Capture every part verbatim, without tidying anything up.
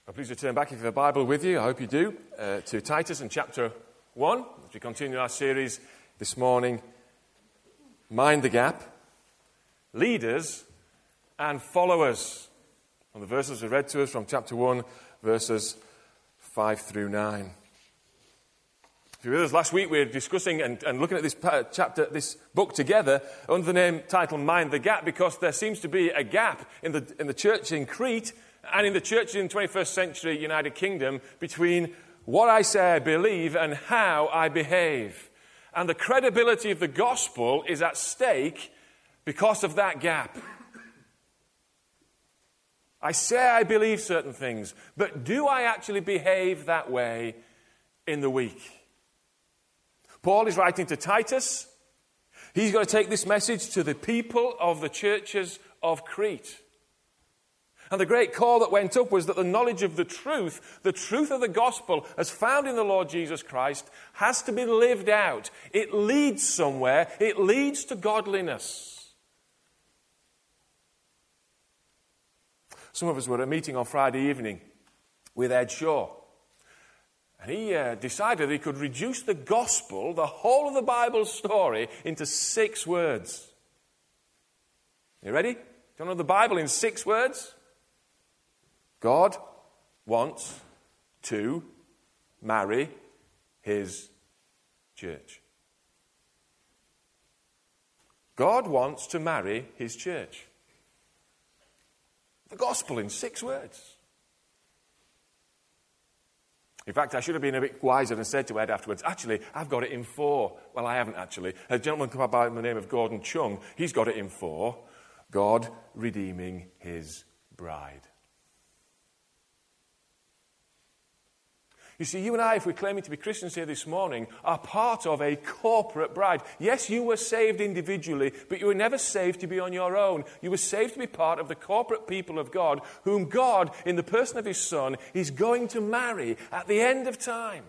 Please return back if you have a Bible with you. I hope you do. Uh, to Titus and chapter one. As we continue our series this morning, Mind the Gap, Leaders and Followers. And the verses we read to us from chapter one, verses five through nine. If you were with us last week, we were discussing and, and looking at this chapter, this book together under the name title Mind the Gap, because there seems to be a gap in the in the church in Crete and in the church in the twenty-first century United Kingdom between what I say I believe and how I behave. And the credibility of the gospel is at stake because of that gap. I say I believe certain things, but do I actually behave that way in the week? Paul is writing to Titus. He's going to take this message to the people of the churches of Crete. And the great call that went up was that the knowledge of the truth, the truth of the gospel as found in the Lord Jesus Christ, has to be lived out. It leads somewhere. It leads to godliness. Some of us were at a meeting on Friday evening with Ed Shaw. And he uh, decided he could reduce the gospel, the whole of the Bible story, into six words. You ready? Do you know the Bible in six words? God wants to marry his church. God wants to marry his church. The gospel in six words. In fact, I should have been a bit wiser and said to Ed afterwards, actually, I've got it in four. Well, I haven't actually. A gentleman come by the name of Gordon Chung, he's got it in four. God redeeming his bride. You see, you and I, if we're claiming to be Christians here this morning, are part of a corporate bride. Yes, you were saved individually, but you were never saved to be on your own. You were saved to be part of the corporate people of God, whom God, in the person of his Son, is going to marry at the end of time.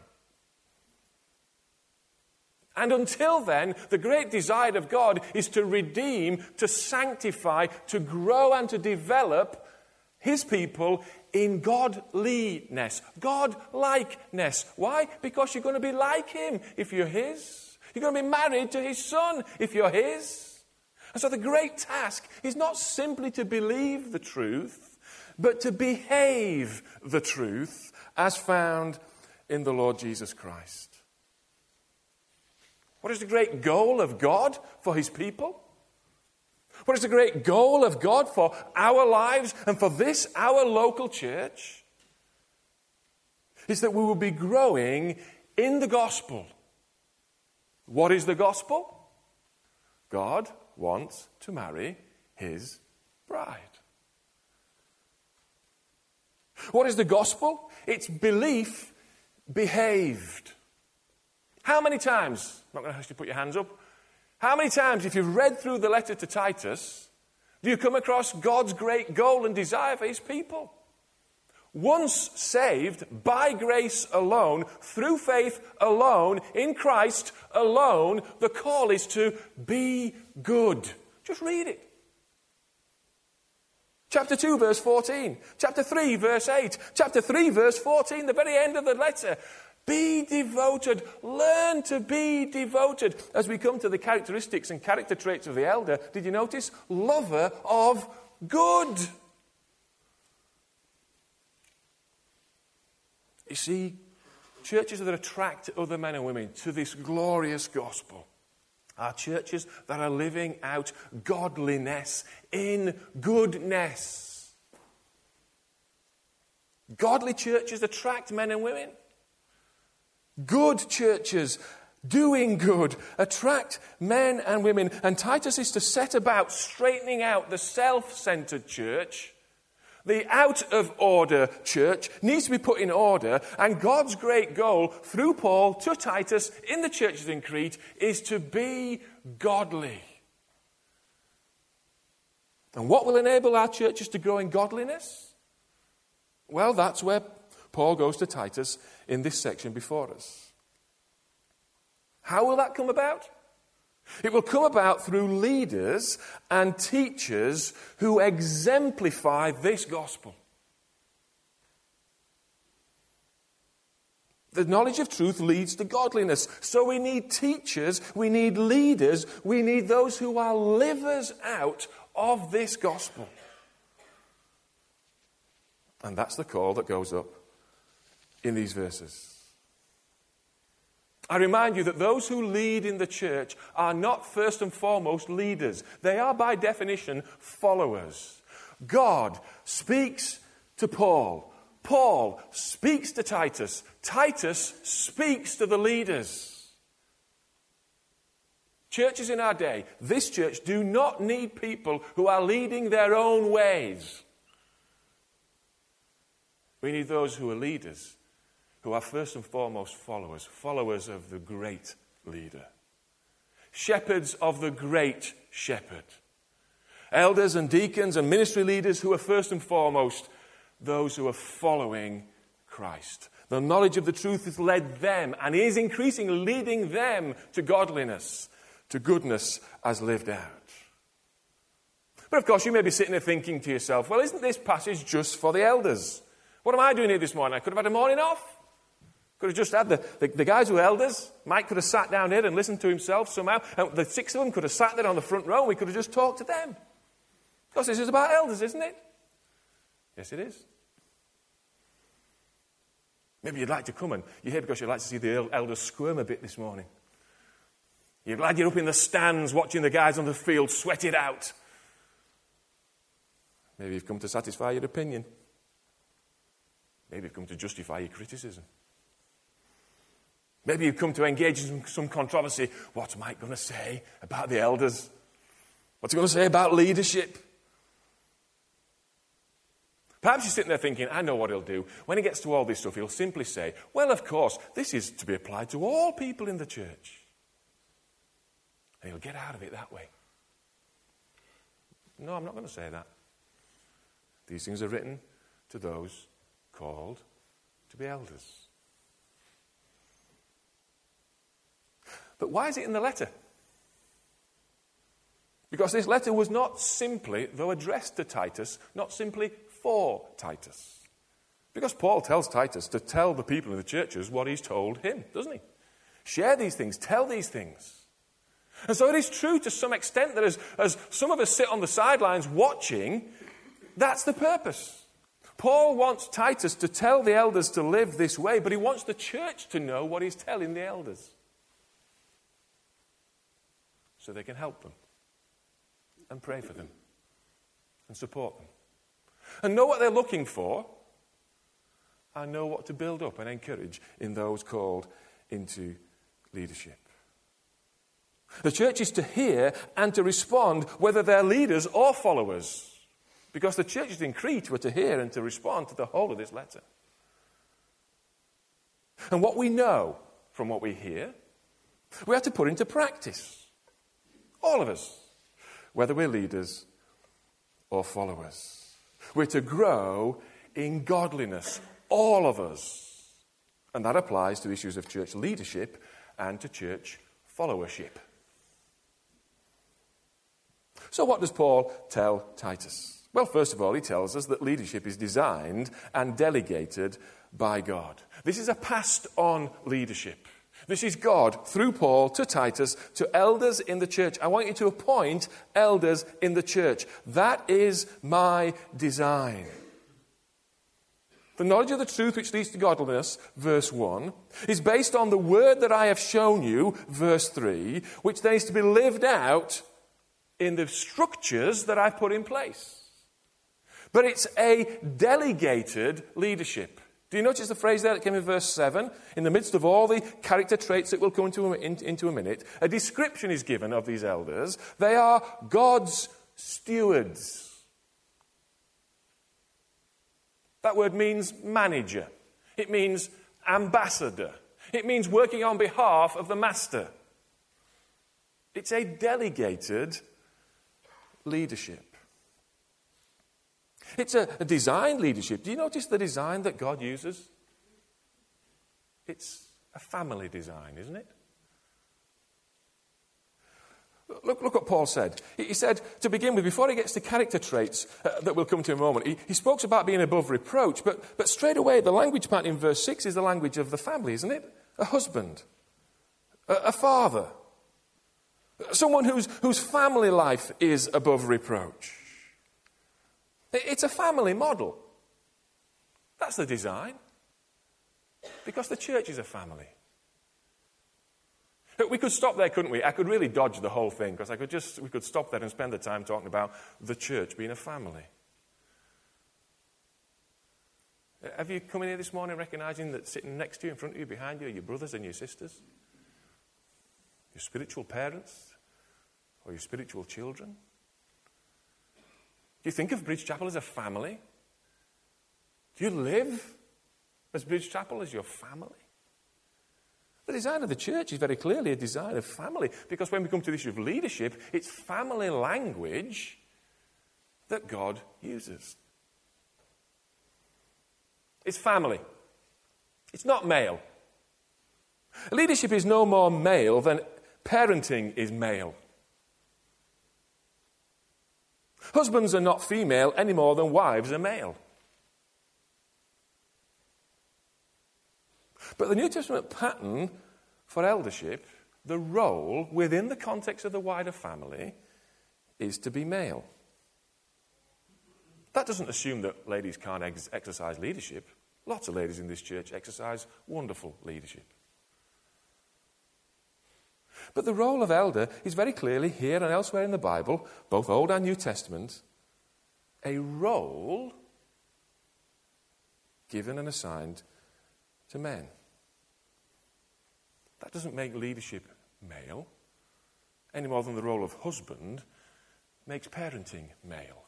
And until then, the great desire of God is to redeem, to sanctify, to grow and to develop his people in godliness, God-likeness. Why? Because you're going to be like him if you're his. You're going to be married to his Son if you're his. And so the great task is not simply to believe the truth, but to behave the truth as found in the Lord Jesus Christ. What is the great goal of God for his people? What is the great goal of God for our lives and for this, our local church? Is that we will be growing in the gospel. What is the gospel? God wants to marry his bride. What is the gospel? It's belief behaved. How many times? I'm not going to ask you to put your hands up. How many times, if you've read through the letter to Titus, do you come across God's great goal and desire for his people? Once saved, by grace alone, through faith alone, in Christ alone, the call is to be good. Just read it. Chapter two, verse fourteen. Chapter three, verse eight. Chapter three, verse fourteen, the very end of the letter. Be devoted. Learn to be devoted. As we come to the characteristics and character traits of the elder, did you notice? Lover of good. You see, churches that attract other men and women to this glorious gospel are churches that are living out godliness in goodness. Godly churches attract men and women. Good churches, doing good, attract men and women. And Titus is to set about straightening out the self-centered church. The out-of-order church needs to be put in order. And God's great goal through Paul to Titus in the churches in Crete is to be godly. And what will enable our churches to grow in godliness? Well, that's where Paul goes to Titus in this section before us. How will that come about? It will come about through leaders and teachers who exemplify this gospel. The knowledge of truth leads to godliness. So we need teachers, we need leaders, we need those who are livers out of this gospel. And that's the call that goes up in these verses. I remind you that those who lead in the church are not first and foremost leaders. They are by definition followers. God speaks to Paul. Paul speaks to Titus. Titus speaks to the leaders. Churches in our day, this church, do not need people who are leading their own ways. We need those who are leaders, who are first and foremost followers, followers of the great leader. Shepherds of the great shepherd. Elders and deacons and ministry leaders who are first and foremost those who are following Christ. The knowledge of the truth has led them and is increasingly leading them to godliness, to goodness as lived out. But of course, you may be sitting there thinking to yourself, well, isn't this passage just for the elders? What am I doing here this morning? I could have had a morning off. Could have just had the, the, the guys who are elders. Mike could have sat down here and listened to himself somehow. And the six of them could have sat there on the front row and we could have just talked to them. Because this is about elders, isn't it? Yes, it is. Maybe you'd like to come and you're here because you'd like to see the elders squirm a bit this morning. You're glad you're up in the stands watching the guys on the field sweat it out. Maybe you've come to satisfy your opinion. Maybe you've come to justify your criticism. Maybe you've come to engage in some controversy. What's Mike going to say about the elders? What's he going to say about leadership? Perhaps you're sitting there thinking, I know what he'll do. When he gets to all this stuff, he'll simply say, well, of course, this is to be applied to all people in the church. And he'll get out of it that way. No, I'm not going to say that. These things are written to those called to be elders. But why is it in the letter? Because this letter was not simply, though addressed to Titus, not simply for Titus. Because Paul tells Titus to tell the people in the churches what he's told him, doesn't he? Share these things, tell these things. And so it is true to some extent that as, as some of us sit on the sidelines watching, that's the purpose. Paul wants Titus to tell the elders to live this way, but he wants the church to know what he's telling the elders. So they can help them and pray for them and support them. And know what they're looking for, and know what to build up and encourage in those called into leadership. The church is to hear and to respond whether they're leaders or followers, because the churches in Crete were to hear and to respond to the whole of this letter. And what we know from what we hear, we have to put into practice. All of us, whether we're leaders or followers. We're to grow in godliness, all of us. And that applies to issues of church leadership and to church followership. So what does Paul tell Titus? Well, first of all, he tells us that leadership is designed and delegated by God. This is a passed-on leadership. This is God, through Paul, to Titus, to elders in the church. I want you to appoint elders in the church. That is my design. The knowledge of the truth which leads to godliness, verse one, is based on the word that I have shown you, verse three, which then is to be lived out in the structures that I've put in place. But it's a delegated leadership. Do you notice the phrase there that came in verse seven? In the midst of all the character traits that we'll come into a, in, into a minute, a description is given of these elders. They are God's stewards. That word means manager. It means ambassador. It means working on behalf of the master. It's a delegated leadership. It's a, a design leadership. Do you notice the design that God uses? It's a family design, isn't it? Look, look what Paul said. He, he said, to begin with, before he gets to character traits uh, that we'll come to in a moment, he, he spoke about being above reproach, but, but straight away the language pattern in verse six is the language of the family, isn't it? A husband, a, a father, someone whose, whose family life is above reproach. It, it's a family model. That's the design. Because the church is a family. We could stop there, couldn't we? I could really dodge the whole thing because I could just we could stop there and spend the time talking about the church being a family. Have you come in here this morning recognizing that sitting next to you, in front of you, behind you, are your brothers and your sisters? Your spiritual parents? Or your spiritual children? Do you think of Bridge Chapel as a family? Do you live as Bridge Chapel as your family? The design of the church is very clearly a design of family, because when we come to the issue of leadership, it's family language that God uses. It's family. It's not male. Leadership is no more male than parenting is male. Husbands are not female any more than wives are male. But the New Testament pattern for eldership, the role within the context of the wider family, is to be male. That doesn't assume that ladies can't ex- exercise leadership. Lots of ladies in this church exercise wonderful leadership. But the role of elder is very clearly here and elsewhere in the Bible, both Old and New Testament, a role given and assigned to men. That doesn't make leadership male, any more than the role of husband makes parenting male.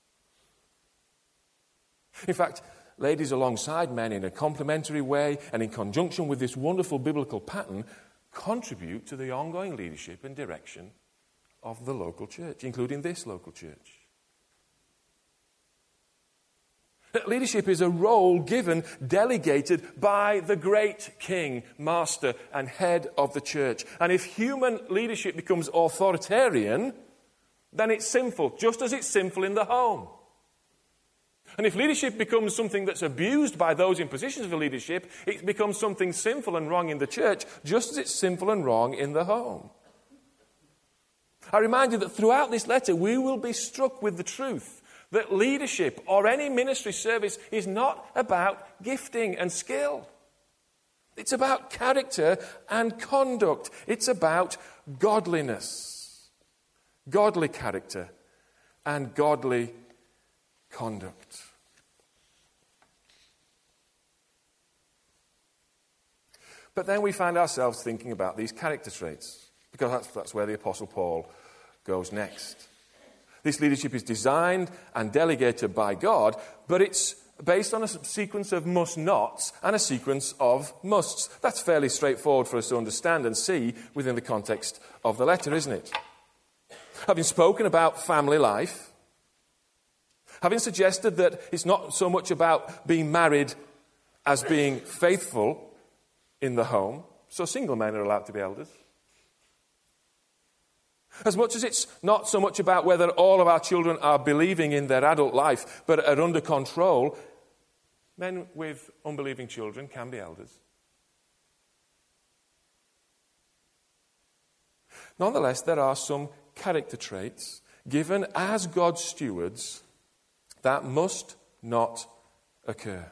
In fact, ladies alongside men in a complementary way and in conjunction with this wonderful biblical pattern contribute to the ongoing leadership and direction of the local church, including this local church. Leadership is a role given, delegated by the great king, master, and head of the church. And if human leadership becomes authoritarian, then it's sinful, just as it's sinful in the home. And if leadership becomes something that's abused by those in positions of leadership, it becomes something sinful and wrong in the church, just as it's sinful and wrong in the home. I remind you that throughout this letter, we will be struck with the truth that leadership or any ministry service is not about gifting and skill. It's about character and conduct. It's about godliness, godly character and godly conduct. But then we find ourselves thinking about these character traits, because that's, that's where the Apostle Paul goes next. This leadership is designed and delegated by God, but it's based on a sequence of must-nots and a sequence of musts. That's fairly straightforward for us to understand and see within the context of the letter, isn't it? Having spoken about family life, having suggested that it's not so much about being married as being faithful in the home, so single men are allowed to be elders. As much as it's not so much about whether all of our children are believing in their adult life, but are under control, men with unbelieving children can be elders. Nonetheless, there are some character traits given as God's stewards that must not occur.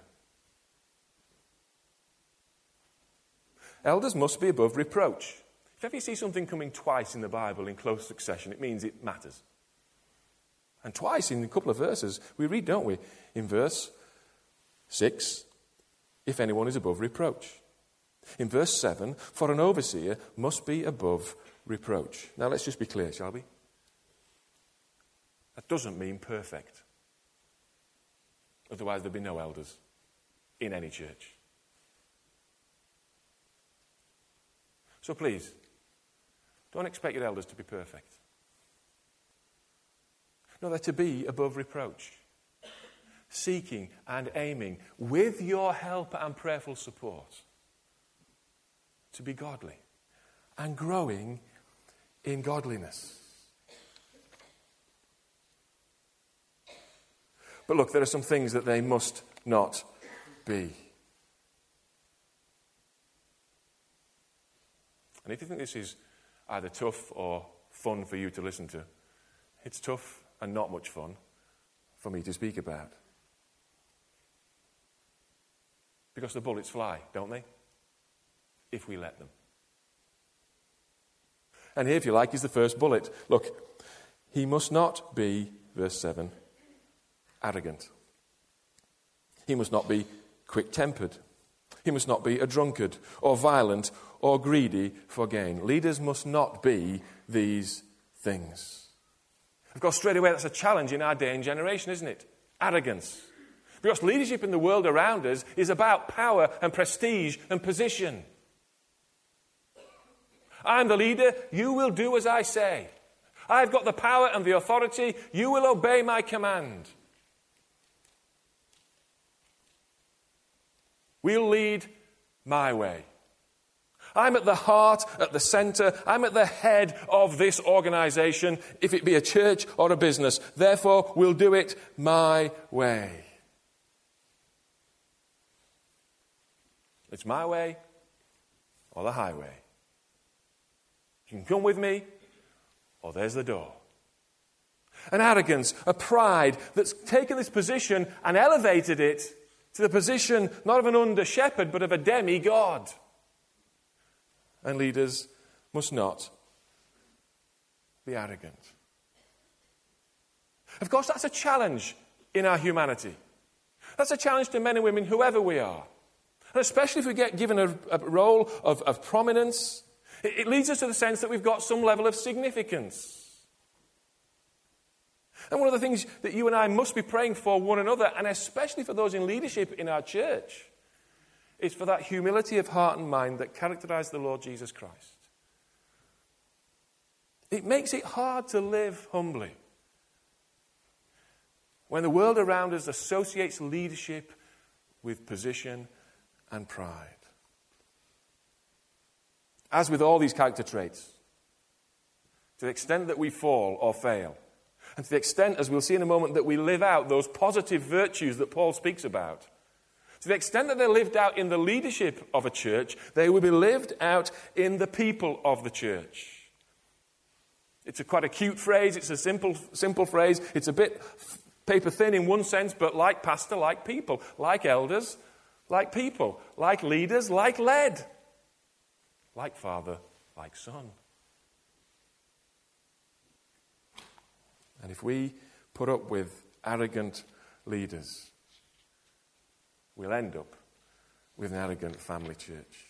Elders must be above reproach. If ever you see something coming twice in the Bible in close succession, it means it matters. And twice in a couple of verses, we read, don't we? In verse six, if anyone is above reproach. In verse seven, for an overseer must be above reproach. Now let's just be clear, shall we? That doesn't mean perfect. Otherwise there'd be no elders in any church. So please, don't expect your elders to be perfect. No, they're to be above reproach. Seeking and aiming, with your help and prayerful support, to be godly and growing in godliness. But look, there are some things that they must not be. And if you think this is either tough or fun for you to listen to, it's tough and not much fun for me to speak about. Because the bullets fly, don't they? If we let them. And here, if you like, is the first bullet. Look, he must not be, verse seven, arrogant. He must not be quick-tempered. He must not be a drunkard or violent or greedy for gain. Leaders must not be these things. Of course, straight away, that's a challenge in our day and generation, isn't it? Arrogance. Because leadership in the world around us is about power and prestige and position. I'm the leader, you will do as I say. I've got the power and the authority, you will obey my command. We'll lead my way. I'm at the heart, at the centre, I'm at the head of this organisation, if it be a church or a business. Therefore, we'll do it my way. It's my way or the highway. You can come with me, or there's the door. An arrogance, a pride that's taken this position and elevated it to the position not of an under-shepherd, but of a demigod. And leaders must not be arrogant. Of course, that's a challenge in our humanity. That's a challenge to men and women, whoever we are. And especially if we get given a, a role of, of prominence, it, it leads us to the sense that we've got some level of significance. And one of the things that you and I must be praying for one another, and especially for those in leadership in our church, is for that humility of heart and mind that characterized the Lord Jesus Christ. It makes it hard to live humbly when the world around us associates leadership with position and pride. As with all these character traits, to the extent that we fall or fail, and to the extent, as we'll see in a moment, that we live out those positive virtues that Paul speaks about, to the extent that they're lived out in the leadership of a church, they will be lived out in the people of the church. It's a quite a cute phrase, it's a simple, simple phrase, it's a bit paper thin in one sense, but like pastor, like people, like elders, like people, like leaders, like led, like father, like son. And if we put up with arrogant leaders, we'll end up with an arrogant family church.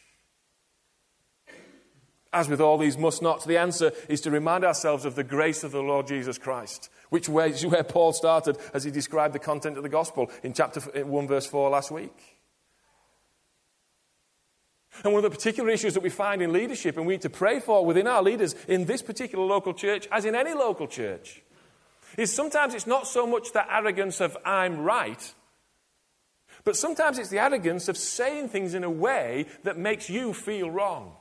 As with all these must nots, the answer is to remind ourselves of the grace of the Lord Jesus Christ, which is where Paul started as he described the content of the gospel in chapter one, verse four last week. And one of the particular issues that we find in leadership and we need to pray for within our leaders in this particular local church, as in any local church, is sometimes it's not so much the arrogance of I'm right, but sometimes it's the arrogance of saying things in a way that makes you feel wrong.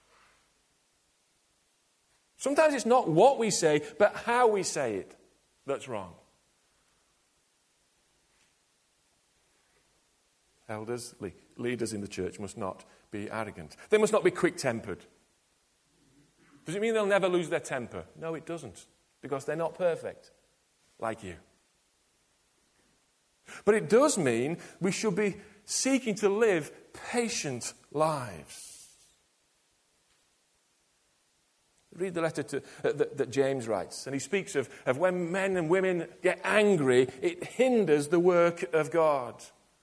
Sometimes it's not what we say, but how we say it that's wrong. Elders, leaders in the church must not be arrogant. They must not be quick-tempered. Does it mean they'll never lose their temper? No, it doesn't, because they're not perfect, like you. But it does mean we should be seeking to live patient lives. Read the letter to, uh, that, that James writes, and he speaks of, of when men and women get angry, it hinders the work of God.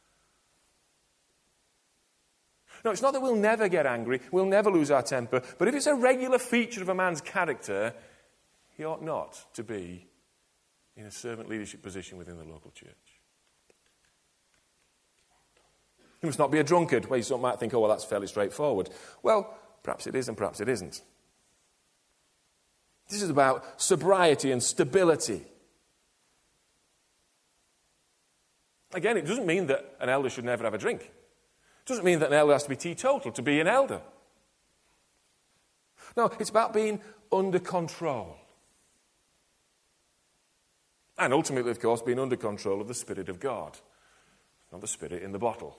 No, it's not that we'll never get angry, we'll never lose our temper, but if it's a regular feature of a man's character, he ought not to be in a servant leadership position within the local church. He must not be a drunkard. Well, you might think, oh, well, that's fairly straightforward. Well, perhaps it is and perhaps it isn't. This is about sobriety and stability. Again, it doesn't mean that an elder should never have a drink. It doesn't mean that an elder has to be teetotal to be an elder. No, it's about being under control. And ultimately, of course, being under control of the Spirit of God, not the Spirit in the bottle.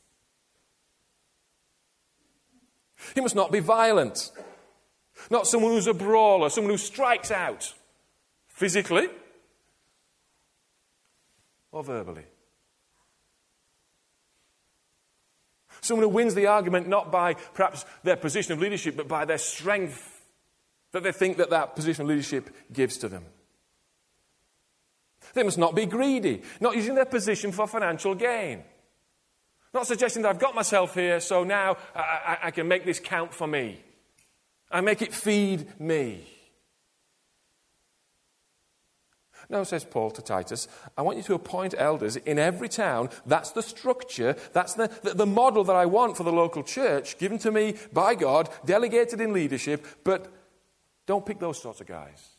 He must not be violent. Not someone who's a brawler, someone who strikes out physically or verbally. Someone who wins the argument not by perhaps their position of leadership, but by their strength that they think that that position of leadership gives to them. They must not be greedy, not using their position for financial gain. Not suggesting that I've got myself here, so now I, I, I can make this count for me. I make it feed me. No, says Paul to Titus, I want you to appoint elders in every town. That's the structure, that's the, the, the model that I want for the local church, given to me by God, delegated in leadership, but don't pick those sorts of guys.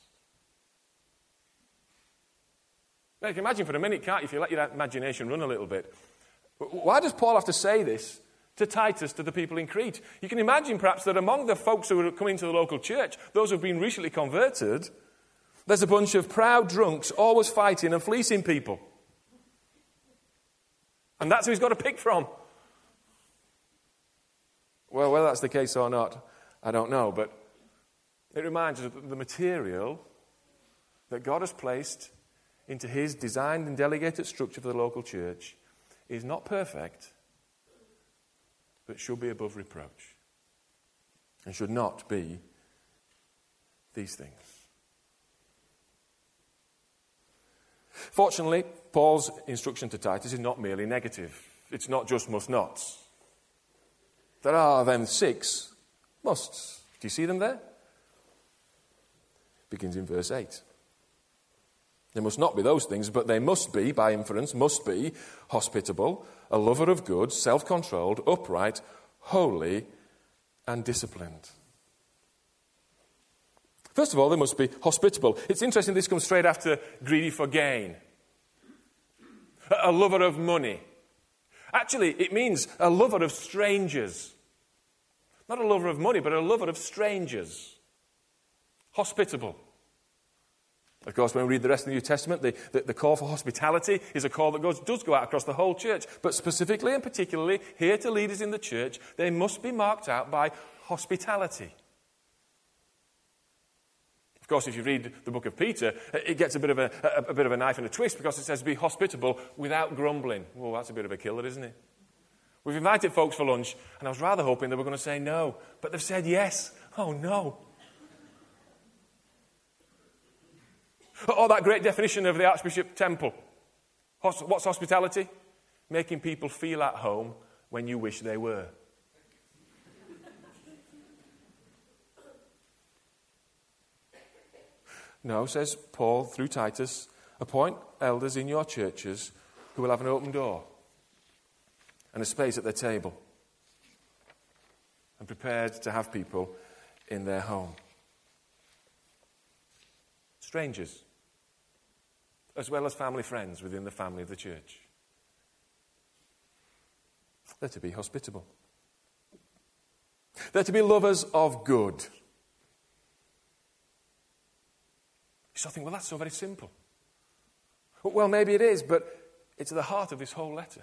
Now, you can imagine for a minute, can't you, if you let your imagination run a little bit. Why does Paul have to say this to Titus, to the people in Crete? You can imagine perhaps that among the folks who are coming to the local church, those who have been recently converted, there's a bunch of proud drunks always fighting and fleecing people. And that's who he's got to pick from. Well, whether that's the case or not, I don't know. But it reminds us that the material that God has placed into his designed and delegated structure for the local church is not perfect, but should be above reproach. And should not be these things. Fortunately, Paul's instruction to Titus is not merely negative. It's not just must nots. There are then six musts. Do you see them there? Begins in verse eight. They must not be those things, but they must be, by inference, must be hospitable, a lover of good, self-controlled, upright, holy, and disciplined. First of all, they must be hospitable. It's interesting this comes straight after greedy for gain. A lover of money. Actually, it means a lover of strangers. Not a lover of money, but a lover of strangers. Hospitable. Of course, when we read the rest of the New Testament, the, the, the call for hospitality is a call that goes, does go out across the whole church. But specifically and particularly here to leaders in the church, they must be marked out by hospitality. Of course, if you read the book of Peter, it gets a bit of a, a, a bit of a knife and a twist because it says be hospitable without grumbling. Well, that's a bit of a killer, isn't it? We've invited folks for lunch, and I was rather hoping they were going to say no, but they've said yes. Oh, no. Or that great definition of the Archbishop Temple. What's hospitality? Making people feel at home when you wish they were. No, says Paul through Titus, appoint elders in your churches who will have an open door and a space at their table and prepared to have people in their home. Strangers, as well as family friends within the family of the church. They're to be hospitable. They're to be lovers of good. So I think, well, that's so very simple. Well, maybe it is, but it's at the heart of this whole letter.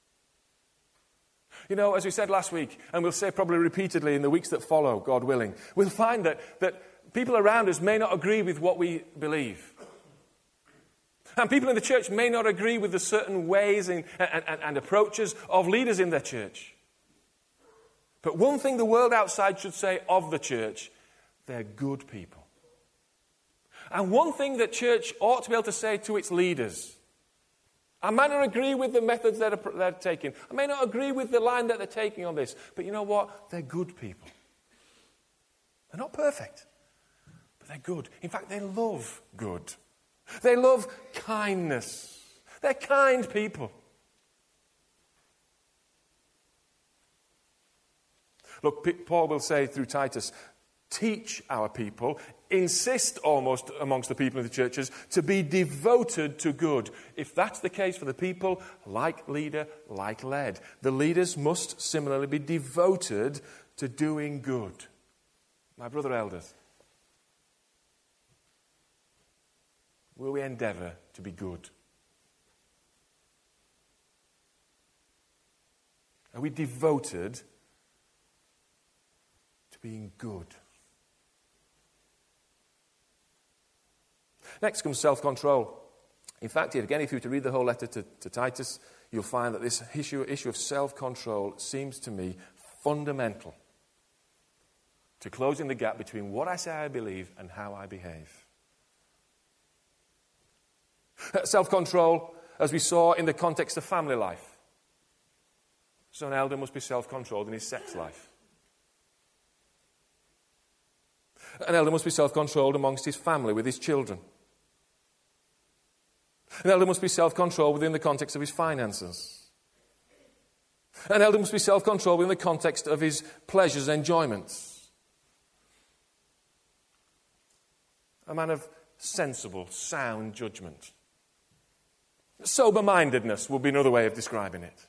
You know, as we said last week, and we'll say probably repeatedly in the weeks that follow, God willing, we'll find that, that people around us may not agree with what we believe. And people in the church may not agree with the certain ways and, and, and approaches of leaders in their church. But one thing the world outside should say of the church, they're good people. And one thing that church ought to be able to say to its leaders, I may not agree with the methods that are, they're taking. I may not agree with the line that they're taking on this. But you know what? They're good people. They're not perfect, but they're good. In fact, they love good. They love kindness. They're kind people. Look, Paul will say through Titus, teach our people, insist almost amongst the people in the churches to be devoted to good. If that's the case for the people, like leader, like led, the leaders must similarly be devoted to doing good. My brother elders, will we endeavour to be good? Are we devoted to being good? Next comes self-control. In fact, again, if you were to read the whole letter to, to Titus, you'll find that this issue, issue of self-control seems to me fundamental to closing the gap between what I say I believe and how I behave. Self-control, as we saw in the context of family life. So an elder must be self-controlled in his sex life. An elder must be self-controlled amongst his family, with his children. An elder must be self-controlled within the context of his finances. An elder must be self-controlled within the context of his pleasures and enjoyments. A man of sensible, sound judgment. Sober-mindedness would be another way of describing it.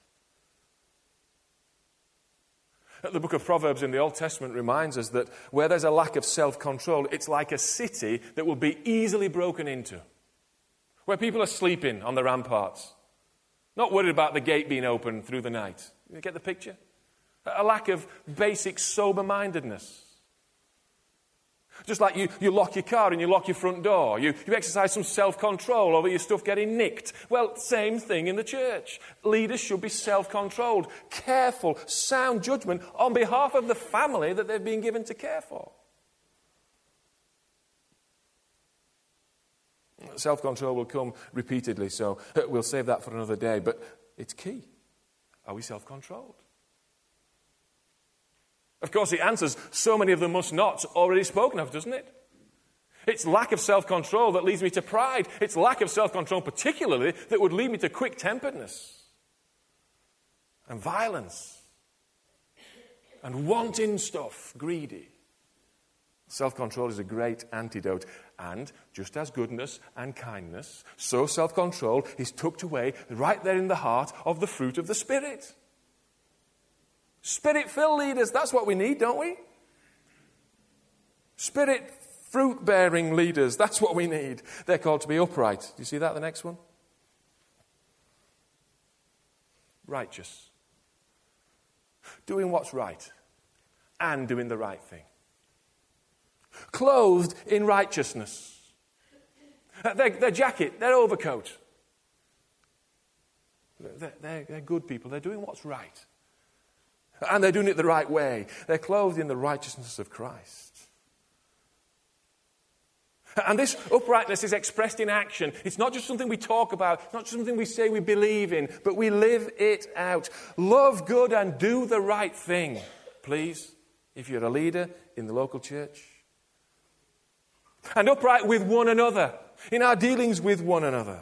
The book of Proverbs in the Old Testament reminds us that where there's a lack of self-control, it's like a city that will be easily broken into. Where people are sleeping on the ramparts, not worried about the gate being open through the night. You get the picture? A lack of basic sober-mindedness. Just like you, you lock your car and you lock your front door. You, you exercise some self-control over your stuff getting nicked. Well, same thing in the church. Leaders should be self-controlled, careful, sound judgment on behalf of the family that they've been given to care for. Self-control will come repeatedly, so we'll save that for another day. But it's key. Are we self-controlled? Of course, it answers so many of the must-nots already spoken of, doesn't it? It's lack of self-control that leads me to pride. It's lack of self-control particularly that would lead me to quick-temperedness and violence and wanting stuff, greedy. Self-control is a great antidote. And just as goodness and kindness, so self-control is tucked away right there in the heart of the fruit of the Spirit. Spirit-filled leaders, that's what we need, don't we? Spirit fruit-bearing leaders, that's what we need. They're called to be upright. Do you see that, the next one? Righteous. Doing what's right and doing the right thing. Clothed in righteousness. Their, their jacket, their overcoat. They're, they're, they're good people. They're doing what's right. And they're doing it the right way. They're clothed in the righteousness of Christ. And this uprightness is expressed in action. It's not just something we talk about. It's not just something we say we believe in. But we live it out. Love good and do the right thing. Please, if you're a leader in the local church. And upright with one another. In our dealings with one another.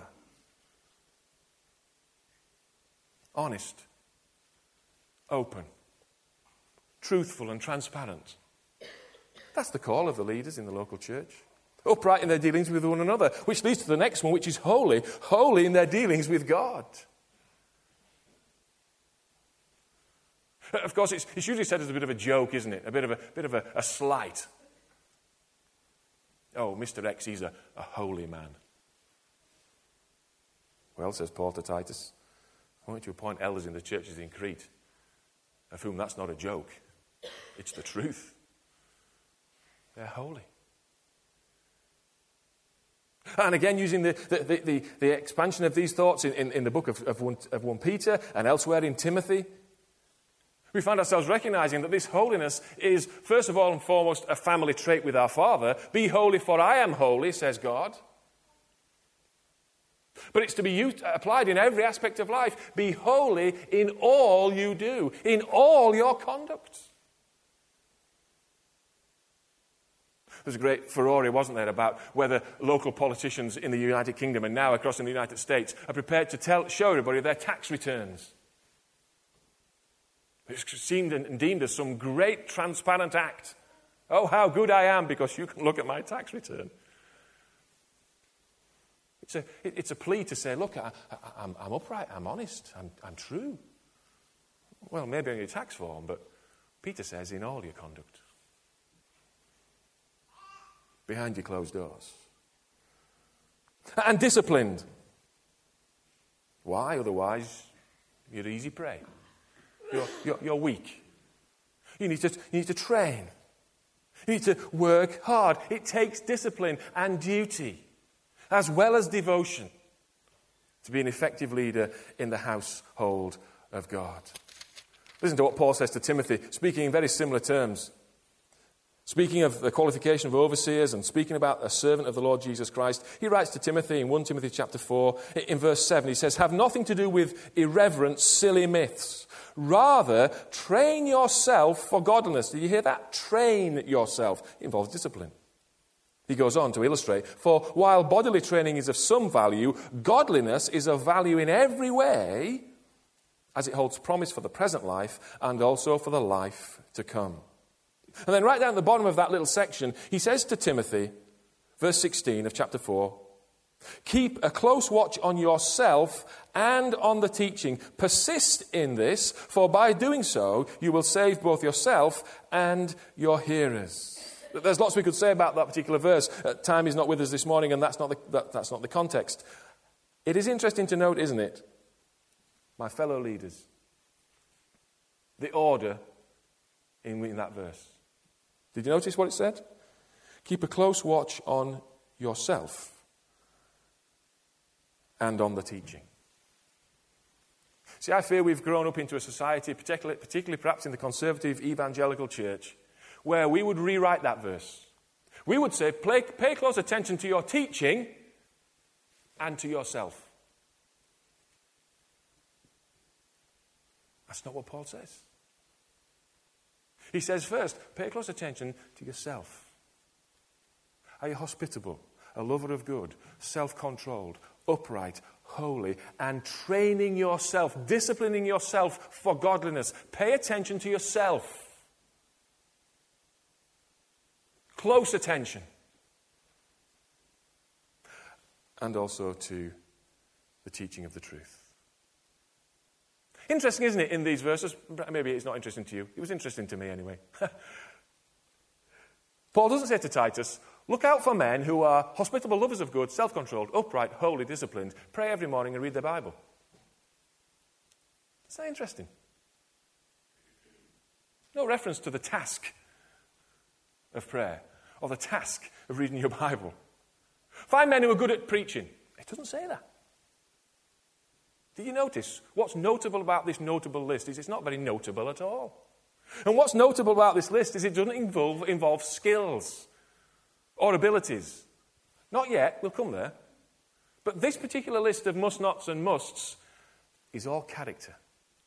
Honest. Open. Truthful and transparent. That's the call of the leaders in the local church. Upright in their dealings with one another, which leads to the next one, which is holy. Holy in their dealings with God. Of course, it's, it's usually said as a bit of a joke, isn't it? A bit of a bit of a, a slight. Oh, Mister X, he's a, a holy man. Well, says Paul to Titus, I want you to appoint elders in the churches in Crete, of whom that's not a joke. It's the truth. They're holy. And again, using the, the, the, the expansion of these thoughts in, in, in the book of, of, one, of First Peter and elsewhere in Timothy, we find ourselves recognizing that this holiness is, first of all and foremost, a family trait with our Father. Be holy, for I am holy, says God. But it's to be used, applied in every aspect of life. Be holy in all you do, in all your conduct. There's a great furore, wasn't there, about whether local politicians in the United Kingdom and now across in the United States are prepared to tell, show everybody their tax returns. It's seemed and deemed as some great transparent act. Oh, how good I am because you can look at my tax return. It's a, it's a plea to say, look, I, I, I'm, I'm upright, I'm honest, I'm, I'm true. Well, maybe on your tax form, but Peter says in all your conduct. behind your closed doors. And disciplined. Why? Otherwise, you're easy prey. You're, you're, you're weak. You need to, you need to train. You need to work hard. It takes discipline and duty, as well as devotion, to be an effective leader in the household of God. Listen to what Paul says to Timothy, speaking in very similar terms. Speaking of the qualification of overseers and speaking about a servant of the Lord Jesus Christ, he writes to Timothy in First Timothy chapter four, in verse seven, he says, "Have nothing to do with irreverent, silly myths. Rather, train yourself for godliness." Did you hear that? Train yourself. It involves discipline. He goes on to illustrate, "For while bodily training is of some value, godliness is of value in every way, as it holds promise for the present life and also for the life to come." And then right down at the bottom of that little section, he says to Timothy, verse sixteen of chapter four, "Keep a close watch on yourself and on the teaching. Persist in this, for by doing so, you will save both yourself and your hearers." There's lots we could say about that particular verse. Uh, time is not with us this morning, and that's not the, that, that's not the context. It is interesting to note, isn't it, my fellow leaders, the order in, in that verse. Did you notice what it said? Keep a close watch on yourself and on the teaching. See, I fear we've grown up into a society, particularly, particularly perhaps in the conservative evangelical church, where we would rewrite that verse. We would say, pay, pay close attention to your teaching and to yourself. That's not what Paul says. He says first, pay close attention to yourself. Are you hospitable, a lover of good, self-controlled, upright, holy, and training yourself, disciplining yourself for godliness? Pay attention to yourself. Close attention. And also to the teaching of the truth. Interesting, isn't it, in these verses? Maybe it's not interesting to you. It was interesting to me anyway. Paul doesn't say to Titus, look out for men who are hospitable, lovers of good, self-controlled, upright, holy, disciplined, pray every morning and read their Bible. Isn't that interesting? No reference to the task of prayer or the task of reading your Bible. Find men who are good at preaching. It doesn't say that. Did you notice? What's notable about this notable list is it's not very notable at all. And what's notable about this list is it doesn't involve, involve skills or abilities. Not yet, we'll come there. But this particular list of must-nots and musts is all character.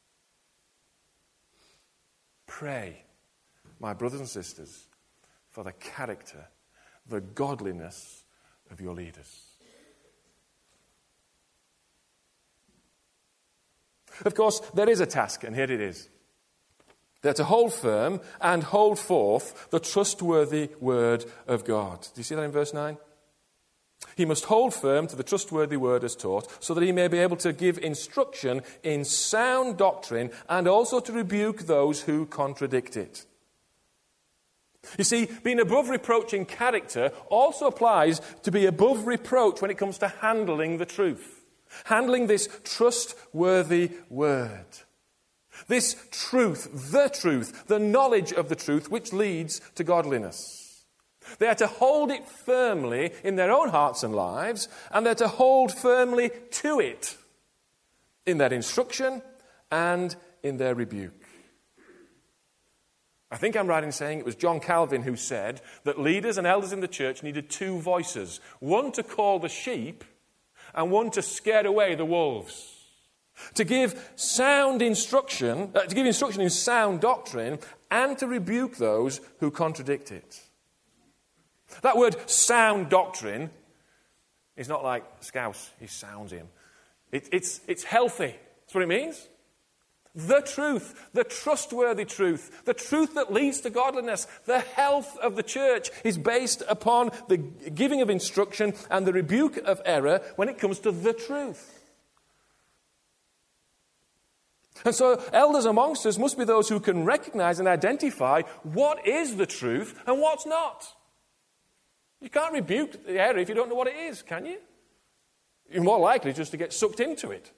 Pray, my brothers and sisters, for the character, the godliness of your leaders. Of course, there is a task, and here it is. They're to hold firm and hold forth the trustworthy word of God. Do you see that in verse nine? He must hold firm to the trustworthy word as taught, so that he may be able to give instruction in sound doctrine and also to rebuke those who contradict it. You see, being above reproach in character also applies to be above reproach when it comes to handling the truth. Handling this trustworthy word. This truth, the truth, the knowledge of the truth which leads to godliness. They are to hold it firmly in their own hearts and lives, and they're to hold firmly to it in their instruction and in their rebuke. I think I'm right in saying it was John Calvin who said that leaders and elders in the church needed two voices, one to call the sheep and one to scare away the wolves. To give sound instruction, uh, to give instruction in sound doctrine, and to rebuke those who contradict it. That word sound doctrine is not like Scouse, he sounds him. It, it's, it's healthy. That's what it means. The truth, the trustworthy truth, the truth that leads to godliness, the health of the church is based upon the giving of instruction and the rebuke of error when it comes to the truth. And so elders amongst us must be those who can recognize and identify what is the truth and what's not. You can't rebuke the error if you don't know what it is, can you? You're more likely just to get sucked into it.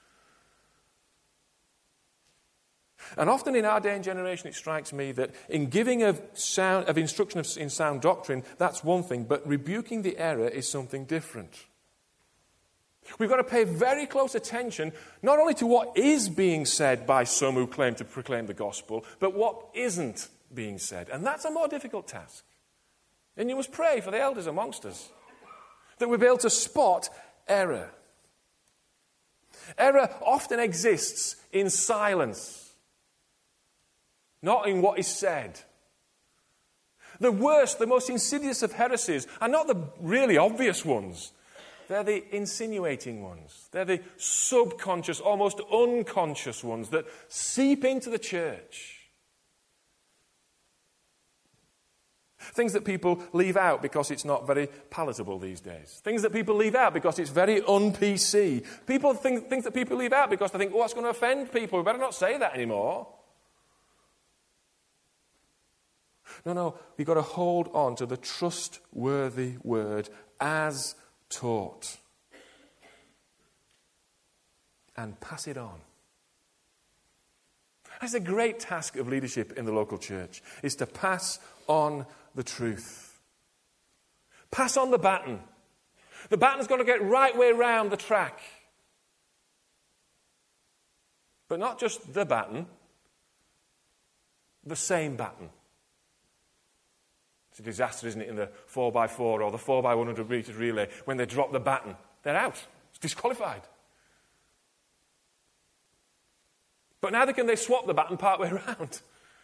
And often in our day and generation, it strikes me that in giving of, sound, of instruction of, in sound doctrine, that's one thing, but rebuking the error is something different. We've got to pay very close attention, not only to what is being said by some who claim to proclaim the gospel, but what isn't being said. And that's a more difficult task. And you must pray for the elders amongst us, that we'll be able to spot error. Error often exists in silence, not in what is said. The worst, the most insidious of heresies are not the really obvious ones. They're the insinuating ones. They're the subconscious, almost unconscious ones that seep into the church. Things that people leave out because it's not very palatable these days. Things that people leave out because it's very un-P C. People think, things that people leave out because they think, oh, that's going to offend people. We better not say that anymore. No, no, we've got to hold on to the trustworthy word as taught and pass it on. That's a great task of leadership in the local church, is to pass on the truth. Pass on the baton. The baton's got to get right way round the track. But not just the baton, the same baton. It's a disaster, isn't it, in the four by four or the four by one hundred metres relay. When they drop the baton, they're out. It's disqualified. But neither can they swap the baton part way around.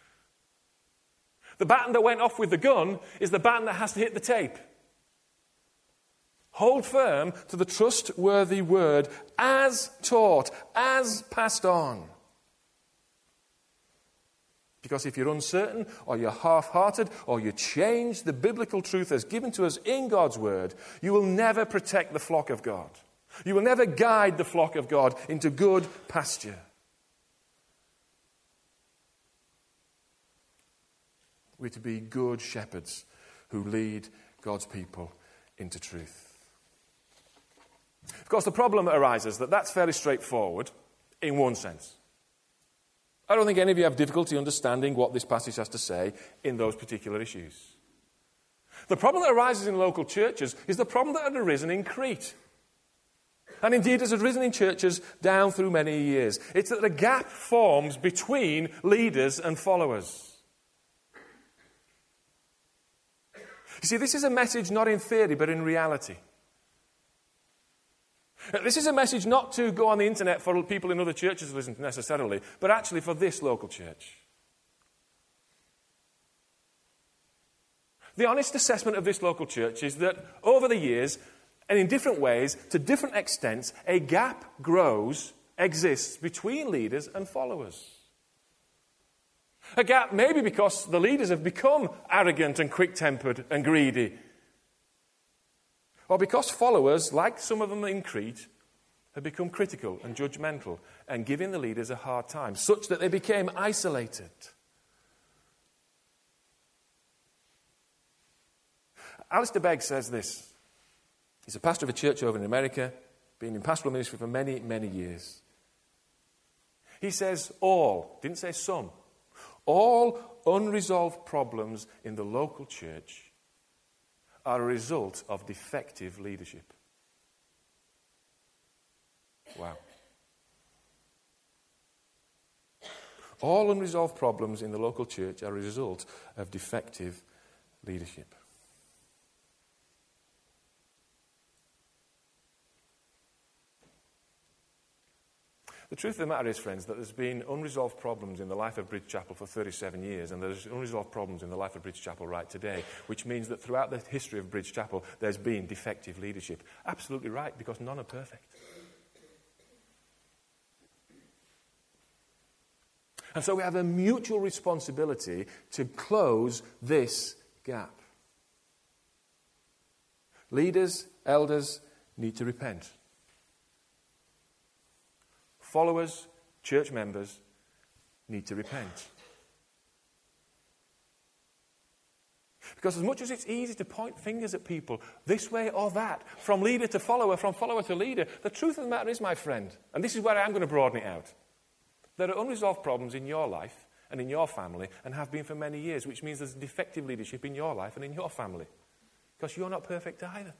The baton that went off with the gun is the baton that has to hit the tape. Hold firm to the trustworthy word as taught, as passed on. Because if you're uncertain, or you're half-hearted, or you change the biblical truth as given to us in God's word, you will never protect the flock of God. You will never guide the flock of God into good pasture. We're to be good shepherds who lead God's people into truth. Of course, the problem arises that that's fairly straightforward in one sense. I don't think any of you have difficulty understanding what this passage has to say in those particular issues. The problem that arises in local churches is the problem that had arisen in Crete. And indeed has arisen in churches down through many years. It's that a gap forms between leaders and followers. You see, this is a message not in theory, but in reality. This is a message not to go on the internet for people in other churches to listen to necessarily, but actually for this local church. The honest assessment of this local church is that over the years, and in different ways, to different extents, a gap grows, exists between leaders and followers. A gap maybe because the leaders have become arrogant and quick-tempered and greedy. Or because followers, like some of them in Crete, have become critical and judgmental and giving the leaders a hard time, such that they became isolated. Alistair Begg says this. He's a pastor of a church over in America, been in pastoral ministry for many, many years. He says all, didn't say some, all unresolved problems in the local church are a result of defective leadership. Wow. All unresolved problems in the local church are a result of defective leadership. The truth of the matter is, friends, that there's been unresolved problems in the life of Bridge Chapel for thirty-seven years, and there's unresolved problems in the life of Bridge Chapel right today, which means that throughout the history of Bridge Chapel, there's been defective leadership. Absolutely right, because none are perfect. And so we have a mutual responsibility to close this gap. Leaders, elders need to repent. Followers, church members need to repent. Because as much as it's easy to point fingers at people this way or that, from leader to follower, from follower to leader, the truth of the matter is, my friend, and this is where I am going to broaden it out, there are unresolved problems in your life and in your family, and have been for many years, which means there's defective leadership in your life and in your family. Because you're not perfect either.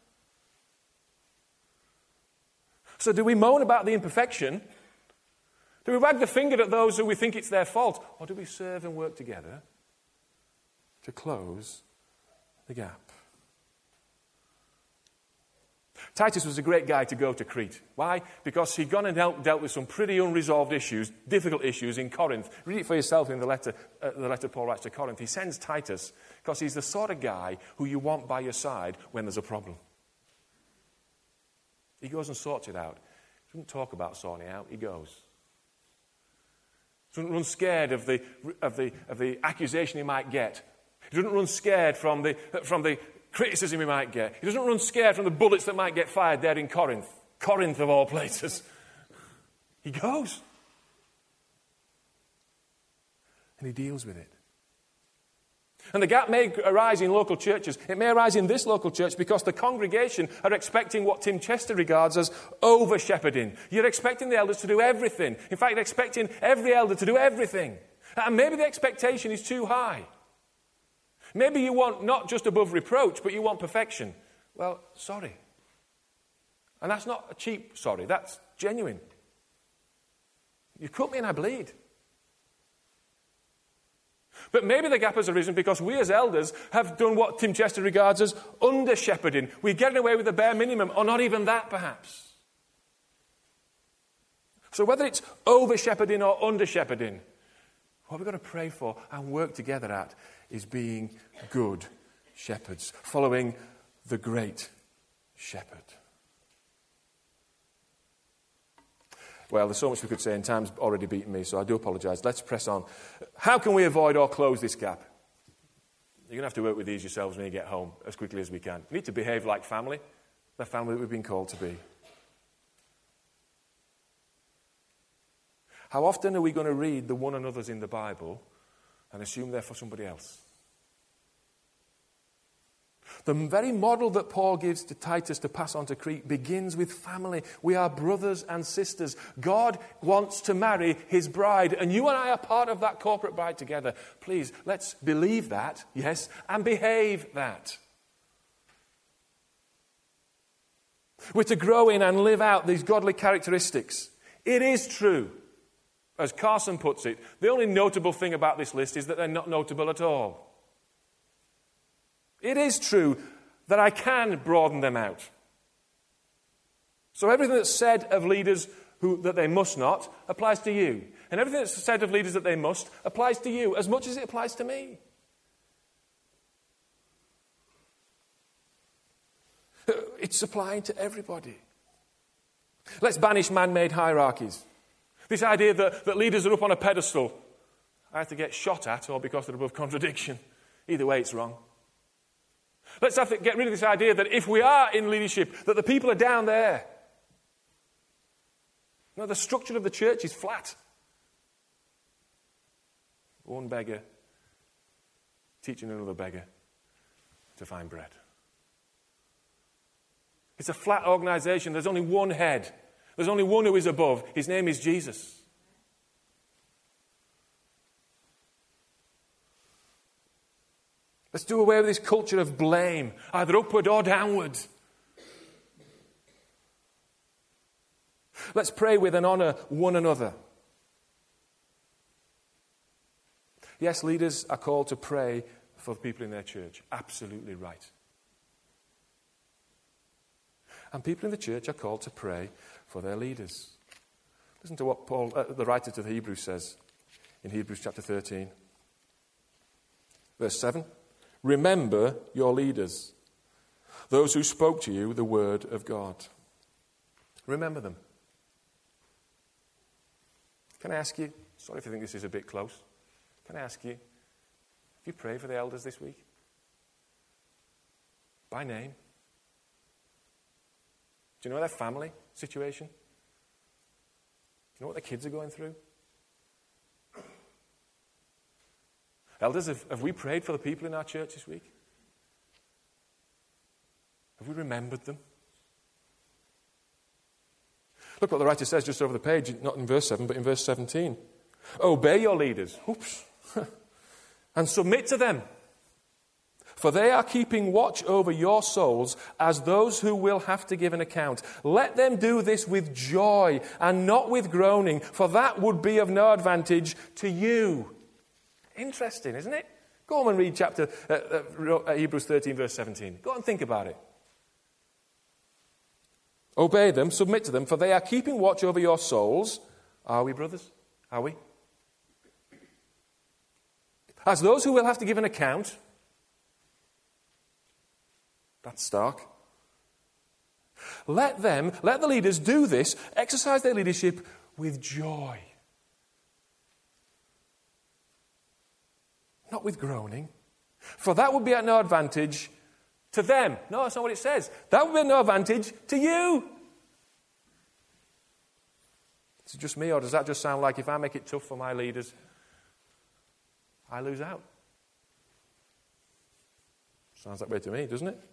So do we moan about the imperfection? Do we wag the finger at those who we think it's their fault? Or do we serve and work together to close the gap? Titus was a great guy to go to Crete. Why? Because he'd gone and dealt, dealt with some pretty unresolved issues, difficult issues in Corinth. Read it for yourself in the letter, uh, the letter Paul writes to Corinth. He sends Titus because he's the sort of guy who you want by your side when there's a problem. He goes and sorts it out. He doesn't talk about sorting it out, he goes. He doesn't run scared of the, of the, of the accusation he might get. He doesn't run scared from the, from the criticism he might get. He doesn't run scared from the bullets that might get fired there in Corinth. Corinth of all places. He goes. And he deals with it. And the gap may arise in local churches. It may arise in this local church because the congregation are expecting what Tim Chester regards as over-shepherding. You're expecting the elders to do everything. In fact, you're expecting every elder to do everything. And maybe the expectation is too high. Maybe you want not just above reproach, but you want perfection. Well, sorry. And that's not a cheap sorry. That's genuine. You cut me and I bleed. But maybe the gap has arisen because we as elders have done what Tim Chester regards as under-shepherding. We're getting away with the bare minimum, or not even that, perhaps. So whether it's over-shepherding or under-shepherding, what we've got to pray for and work together at is being good shepherds, following the great shepherd. Well, there's so much we could say, and time's already beaten me, so I do apologise. Let's press on. How can we avoid or close this gap? You're going to have to work with these yourselves when you get home as quickly as we can. We need to behave like family, the family that we've been called to be. How often are we going to read the one another's in the Bible and assume they're for somebody else? The very model that Paul gives to Titus to pass on to Crete begins with family. We are brothers and sisters. God wants to marry his bride, and you and I are part of that corporate bride together. Please, let's believe that, yes, and behave that. We're to grow in and live out these godly characteristics. It is true, as Carson puts it, the only notable thing about this list is that they're not notable at all. It is true that I can broaden them out. So everything that's said of leaders who, that they must not applies to you. And everything that's said of leaders that they must applies to you as much as it applies to me. It's applying to everybody. Let's banish man-made hierarchies. This idea that, that leaders are up on a pedestal, I have to get shot at, or because they're above contradiction. Either way, it's wrong. Let's have to get rid of this idea that if we are in leadership, that the people are down there. No, the structure of the church is flat. One beggar teaching another beggar to find bread. It's a flat organization. There's only one head. There's only one who is above. His name is Jesus. Let's do away with this culture of blame, either upward or downward. Let's pray with and honour one another. Yes, leaders are called to pray for people in their church. Absolutely right. And people in the church are called to pray for their leaders. Listen to what Paul, uh, the writer to the Hebrews, says in Hebrews chapter thirteen. Verse seven. Remember your leaders, those who spoke to you the word of God. Remember them. Can I ask you, sorry if you think this is a bit close, can I ask you, have you prayed for the elders this week? By name? Do you know their family situation? Do you know what their kids are going through? Elders, have, have we prayed for the people in our church this week? Have we remembered them? Look what the writer says just over the page, not in verse seven, but in verse seventeen. Obey your leaders. Oops. And submit to them. For they are keeping watch over your souls as those who will have to give an account. Let them do this with joy and not with groaning, for that would be of no advantage to you. Interesting, isn't it? Go on and read chapter uh, uh, Hebrews thirteen, verse seventeen. Go on and think about it. Obey them, submit to them, for they are keeping watch over your souls. Are we, brothers? Are we? As those who will have to give an account. That's stark. Let them, let the leaders do this, exercise their leadership with joy. Not with groaning. For that would be at no advantage to them. No, that's not what it says. That would be at no advantage to you. Is it just me, or does that just sound like if I make it tough for my leaders, I lose out? Sounds that way to me, doesn't it?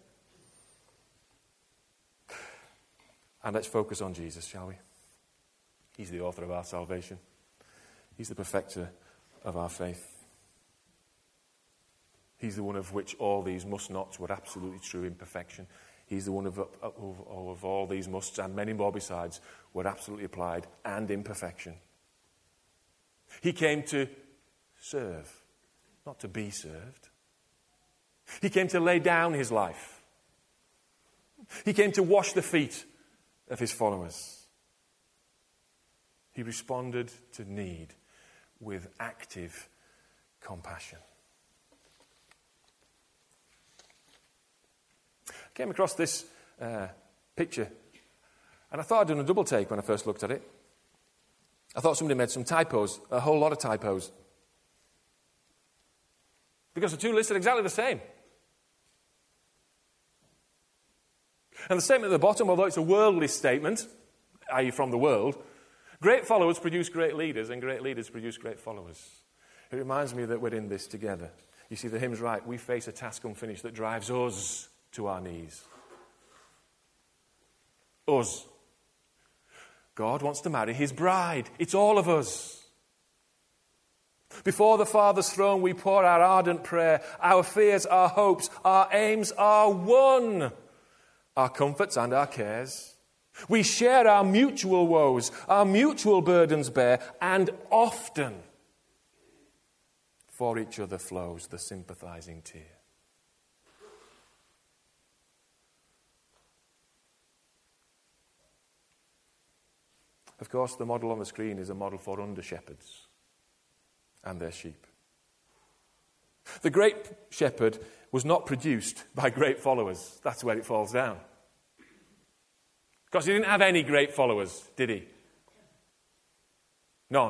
And let's focus on Jesus, shall we? He's the author of our salvation. He's the perfecter of our faith. He's the one of which all these must-nots were absolutely true in perfection. He's the one of, of, of all these musts, and many more besides, were absolutely applied and in perfection. He came to serve, not to be served. He came to lay down his life. He came to wash the feet of his followers. He responded to need with active compassion. I came across this uh, picture, and I thought I'd done a double take when I first looked at it. I thought somebody made some typos, a whole lot of typos. Because the two listed exactly the same. And the statement at the bottom, although it's a worldly statement, that is from the world, great followers produce great leaders, and great leaders produce great followers. It reminds me that we're in this together. You see, the hymn's right. We face a task unfinished that drives us to our knees. Us. God wants to marry his bride. It's all of us. Before the Father's throne we pour our ardent prayer. Our fears, our hopes, our aims are one. Our comforts and our cares. We share our mutual woes, our mutual burdens bear, and often for each other flows the sympathizing tear. Of course, the model on the screen is a model for under-shepherds and their sheep. The great shepherd was not produced by great followers. That's where it falls down. Because he didn't have any great followers, did he? None.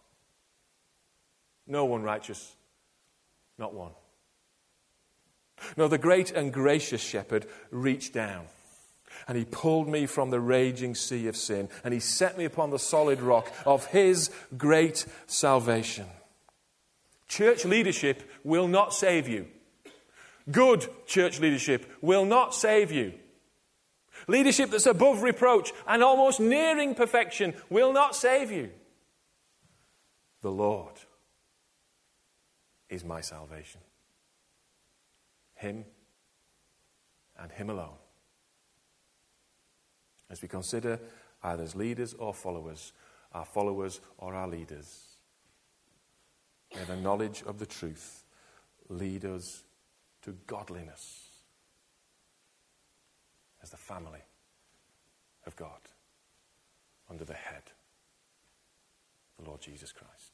No one righteous. Not one. No, the great and gracious shepherd reached down, and he pulled me from the raging sea of sin, and he set me upon the solid rock of his great salvation. Church leadership will not save you. Good church leadership will not save you. Leadership that's above reproach and almost nearing perfection will not save you. The Lord is my salvation. Him and him alone. As we consider either as leaders or followers, our followers or our leaders, may the knowledge of the truth lead us to godliness as the family of God under the head, the Lord Jesus Christ.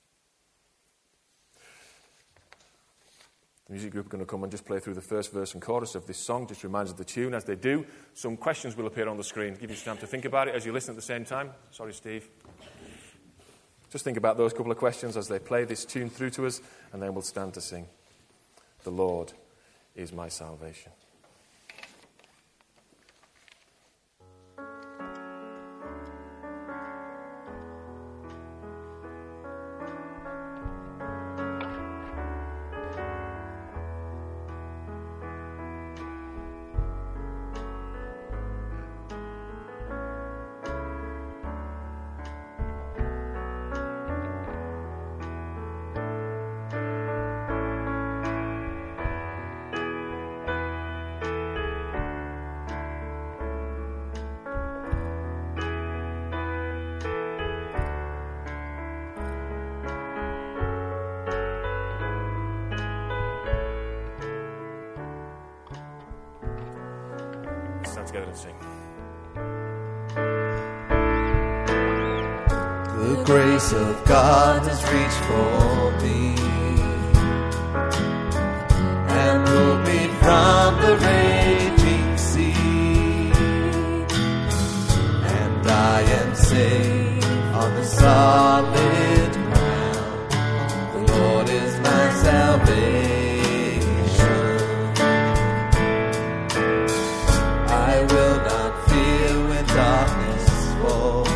The music group are going to come and just play through the first verse and chorus of this song, just reminds us of the tune. As they do, some questions will appear on the screen. Give you some time to think about it as you listen at the same time. Sorry, Steve. Just think about those couple of questions as they play this tune through to us, and then we'll stand to sing. The Lord is my salvation. together and sing. The grace of God has reached for me and pulled me from the raging sea, and I am safe on the solid ground. The Lord is my salvation. I will not fear when darkness falls.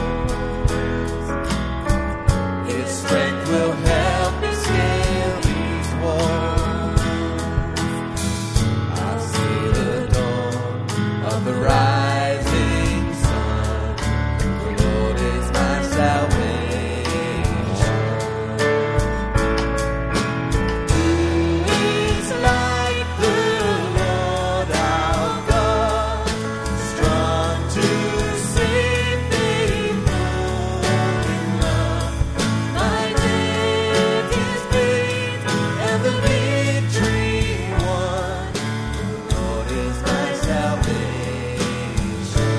His strength will help me scale these walls. I see the dawn of the rising sun. The Lord is my salvation. Who is like the Lord our God, strong to save, faithful in love? My debt is paid and the victory won. The Lord is my salvation.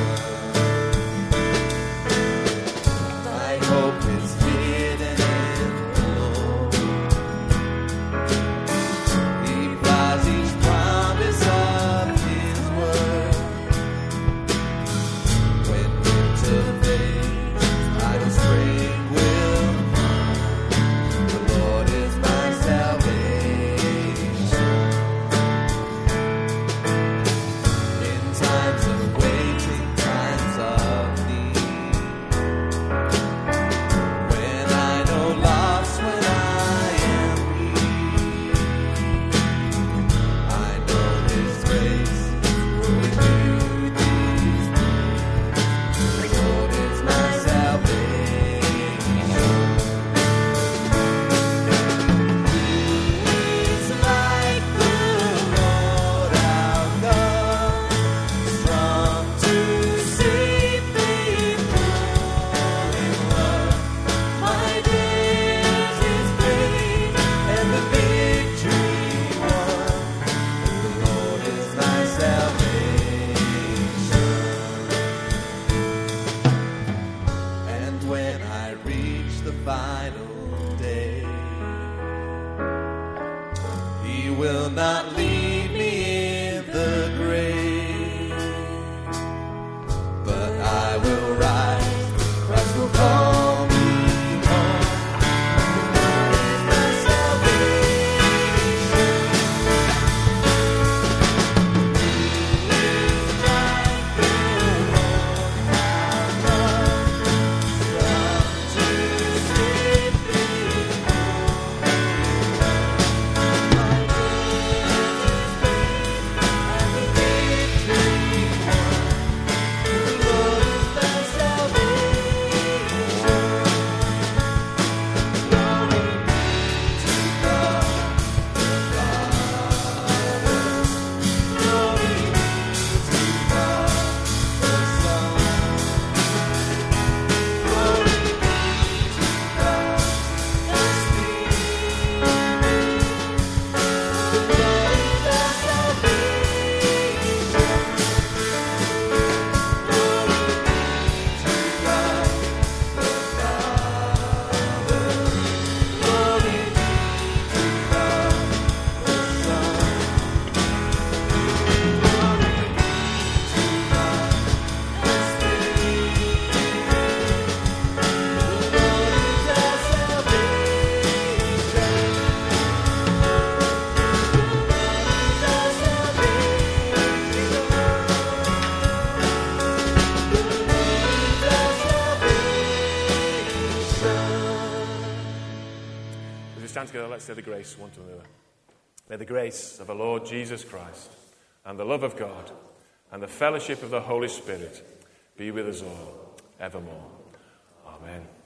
My hope is hidden in the Lord. He applies each promise of His word. When winter fades, I know spring will come. The Lord is my salvation. In times of waiting, times of need, when I know loss, when I am weak, I know His grace will renew these days. The Lord is my salvation. It's like the Lord our God, strong to save, faithful in love. My debt is paid and the victory won. The Lord is my salvation. And when I reach the final day, He will not leave me in the grave, but I will rise. Christ will call me home. The Lord is my salvation. Like the Lord our God, strong to save, faithful in love. My debt is paid and the victory won. The Lord is my salvation. Glory be to God the Father. Glory be to God the Son. Glory be to God the Spirit. The Lord is our salvation. Glory be to God the Father. Glory be to God the Son. Glory be to God the Spirit. The Lord is our salvation. As we stand together, let's say the grace one to another. May the grace of our Lord Jesus Christ and the love of God and the fellowship of the Holy Spirit be with us all evermore. Amen.